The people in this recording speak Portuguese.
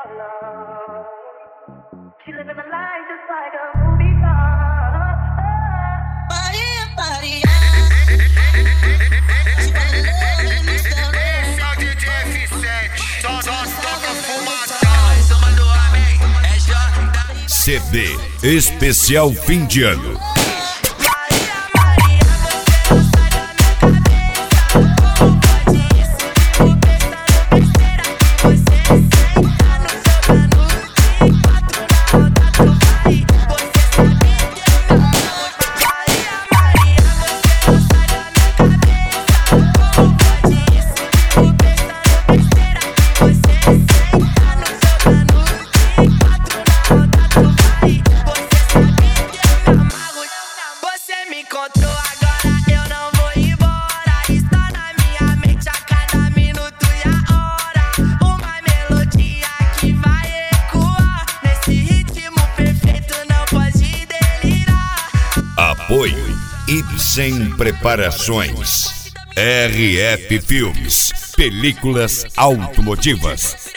She living the life just like a movie star. Maria, Maria. She wanna love me, Mr. Esse é o DJ F7, só toca fumaça. Toma do amém, é Jordan. CD especial fim de ano. Encontrou agora, eu não vou embora. Está na minha mente a cada minuto e a hora. Uma melodia que vai ecoar. Nesse ritmo perfeito não pode delirar. Apoio Ibsen Preparações, RF Filmes, películas automotivas.